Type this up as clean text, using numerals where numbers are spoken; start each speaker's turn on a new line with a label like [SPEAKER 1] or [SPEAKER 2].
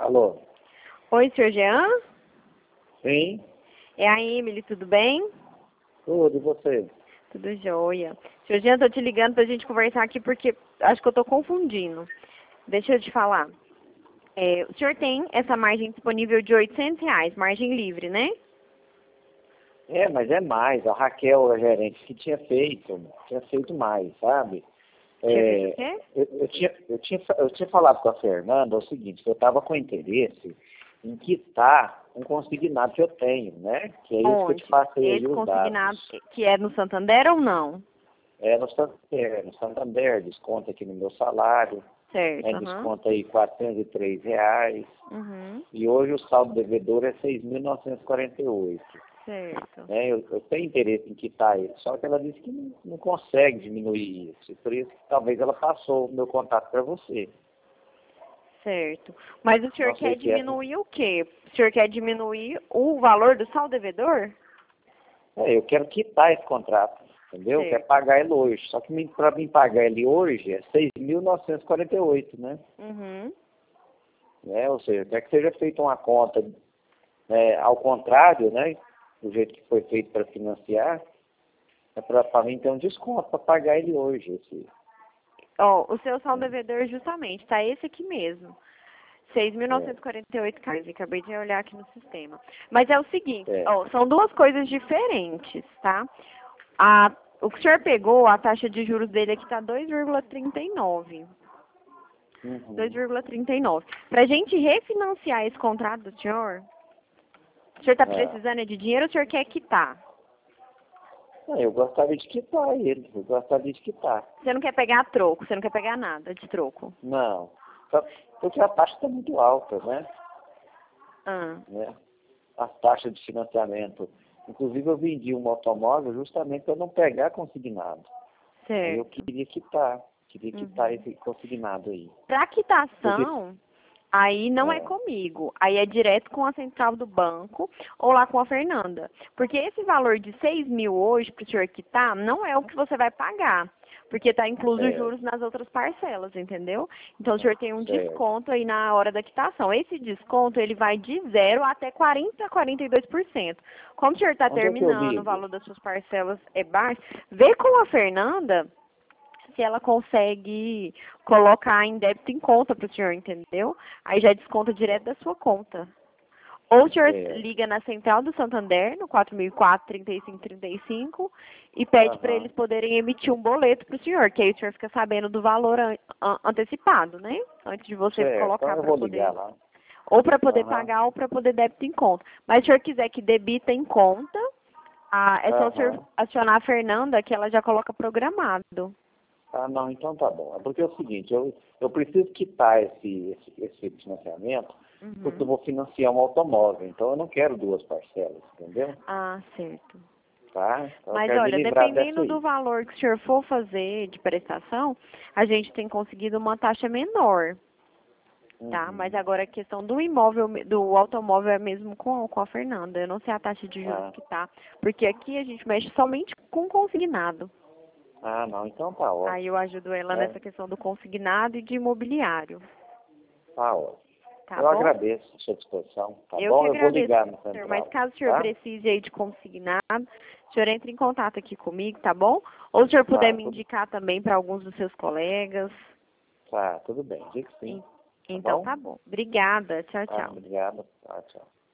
[SPEAKER 1] Alô?
[SPEAKER 2] Oi, senhor Jean?
[SPEAKER 1] Sim?
[SPEAKER 2] É a Emily, tudo bem?
[SPEAKER 1] Tudo, e você?
[SPEAKER 2] Tudo jóia. Senhor Jean, tô te ligando pra gente conversar aqui porque acho que eu tô confundindo. Deixa eu te falar. O senhor tem essa margem disponível de R$ 800, margem livre, né?
[SPEAKER 1] É, mas é mais. A Raquel, a gerente, que tinha feito mais, sabe?
[SPEAKER 2] Tinha feito o quê?
[SPEAKER 1] Eu tinha falado com a Fernanda o seguinte, que eu estava com interesse em quitar um consignado que eu tenho, né? Que é isso que eu te passei aí
[SPEAKER 2] Esse
[SPEAKER 1] os
[SPEAKER 2] consignado
[SPEAKER 1] dados.
[SPEAKER 2] que é no Santander ou não?
[SPEAKER 1] É no Santander, desconta aqui no meu salário,
[SPEAKER 2] Certo,
[SPEAKER 1] né? Desconta aí R$ 403.
[SPEAKER 2] Uhum.
[SPEAKER 1] E hoje o saldo devedor é 6.948.
[SPEAKER 2] Certo.
[SPEAKER 1] Eu tenho interesse em quitar ele, só que ela disse que não consegue diminuir isso. E por isso que talvez ela passou o meu contato para você.
[SPEAKER 2] Certo. Mas o senhor
[SPEAKER 1] Não sei
[SPEAKER 2] quer
[SPEAKER 1] se é.
[SPEAKER 2] diminuir o quê? O senhor quer diminuir o valor do saldo devedor?
[SPEAKER 1] Eu quero quitar esse contrato, entendeu? Eu quero
[SPEAKER 2] Certo.
[SPEAKER 1] pagar ele hoje. Só que para mim pagar ele hoje é 6.948, né?
[SPEAKER 2] Uhum.
[SPEAKER 1] Ou seja, eu quero que seja feita uma conta, ao contrário, né? Do jeito que foi feito para financiar, é para mim ter um desconto para pagar ele hoje.
[SPEAKER 2] O seu saldo devedor justamente, tá esse aqui mesmo. R$ 6.948, acabei de olhar aqui no sistema. Mas é o seguinte,
[SPEAKER 1] É.
[SPEAKER 2] são duas coisas diferentes, tá? O que o senhor pegou, a taxa de juros dele aqui tá 2,39.
[SPEAKER 1] Uhum.
[SPEAKER 2] 2,39. Pra gente refinanciar esse contrato do senhor, o senhor tá precisando de dinheiro ou o senhor quer quitar?
[SPEAKER 1] Eu gostaria de quitar ele, eu gostaria de quitar.
[SPEAKER 2] Você não quer pegar troco, você não quer pegar nada de troco?
[SPEAKER 1] Não, porque a taxa está muito alta, né?
[SPEAKER 2] Ah,
[SPEAKER 1] As taxas de financiamento. Inclusive eu vendi um automóvel justamente para não pegar consignado. Aí eu
[SPEAKER 2] certo.
[SPEAKER 1] queria quitar esse consignado aí.
[SPEAKER 2] Pra quitação, aí não é
[SPEAKER 1] É,
[SPEAKER 2] comigo, aí é direto com a central do banco ou lá com a Fernanda. Porque esse valor de 6.000 hoje para o senhor quitar não é o que você vai pagar, porque está incluso os
[SPEAKER 1] é,
[SPEAKER 2] juros nas outras parcelas, entendeu? Então o senhor tem um
[SPEAKER 1] certo.
[SPEAKER 2] desconto aí na hora da quitação. Esse desconto ele vai de 0 até 40, 42%. Como o senhor está
[SPEAKER 1] Onde é que eu
[SPEAKER 2] terminando, o
[SPEAKER 1] ligo?
[SPEAKER 2] valor das suas parcelas é baixo, vê com a Fernanda se ela consegue colocar em débito em conta para o senhor, entendeu? Aí já desconta direto da sua conta. Ou o senhor
[SPEAKER 1] É,
[SPEAKER 2] liga na central do Santander, no 4004-3535, e pede para
[SPEAKER 1] aham,
[SPEAKER 2] eles poderem emitir um boleto para o senhor, que aí o senhor fica sabendo do valor antecipado, né? Antes de você
[SPEAKER 1] certo. Então
[SPEAKER 2] colocar
[SPEAKER 1] eu
[SPEAKER 2] para
[SPEAKER 1] vou ligar
[SPEAKER 2] poder,
[SPEAKER 1] lá.
[SPEAKER 2] ou para poder
[SPEAKER 1] Aham,
[SPEAKER 2] pagar ou para poder débito em conta. Mas se o senhor quiser que debita em conta, é só o senhor
[SPEAKER 1] aham.
[SPEAKER 2] acionar a Fernanda, que ela já coloca programado.
[SPEAKER 1] Ah, não, então tá bom. É porque é o seguinte, eu preciso quitar esse financiamento porque eu
[SPEAKER 2] Uhum.
[SPEAKER 1] vou financiar um automóvel. Então eu não quero duas parcelas, entendeu?
[SPEAKER 2] Ah, certo.
[SPEAKER 1] Tá? Então eu
[SPEAKER 2] Mas
[SPEAKER 1] quero me
[SPEAKER 2] olha,
[SPEAKER 1] livrar dessa
[SPEAKER 2] dependendo do
[SPEAKER 1] aí.
[SPEAKER 2] valor que o senhor for fazer de prestação, a gente tem conseguido uma taxa menor, tá? Mas
[SPEAKER 1] Uhum.
[SPEAKER 2] agora a questão do imóvel, do automóvel é mesmo com a Fernanda. Eu não sei a taxa de juros
[SPEAKER 1] Ah,
[SPEAKER 2] que tá, porque aqui a gente mexe somente com consignado.
[SPEAKER 1] não, então tá
[SPEAKER 2] Aí
[SPEAKER 1] ótimo.
[SPEAKER 2] eu ajudo ela
[SPEAKER 1] Né?
[SPEAKER 2] nessa questão do consignado e de imobiliário,
[SPEAKER 1] Tá ótimo.
[SPEAKER 2] tá
[SPEAKER 1] Eu
[SPEAKER 2] bom?
[SPEAKER 1] agradeço a sua disposição, tá
[SPEAKER 2] Eu que
[SPEAKER 1] bom? Eu vou
[SPEAKER 2] agradeço,
[SPEAKER 1] ligar no
[SPEAKER 2] senhor, mas
[SPEAKER 1] central,
[SPEAKER 2] caso o senhor
[SPEAKER 1] tá?
[SPEAKER 2] precise aí de consignado, o senhor entre em contato aqui comigo, tá bom? Ou o senhor puder
[SPEAKER 1] Tá,
[SPEAKER 2] me indicar também para alguns dos seus colegas.
[SPEAKER 1] tudo bem. Diga que sim,
[SPEAKER 2] En-
[SPEAKER 1] tá
[SPEAKER 2] Então
[SPEAKER 1] bom?
[SPEAKER 2] tá bom. Obrigada. Tchau,
[SPEAKER 1] Tá,
[SPEAKER 2] tchau.
[SPEAKER 1] obrigado. Tá, tchau.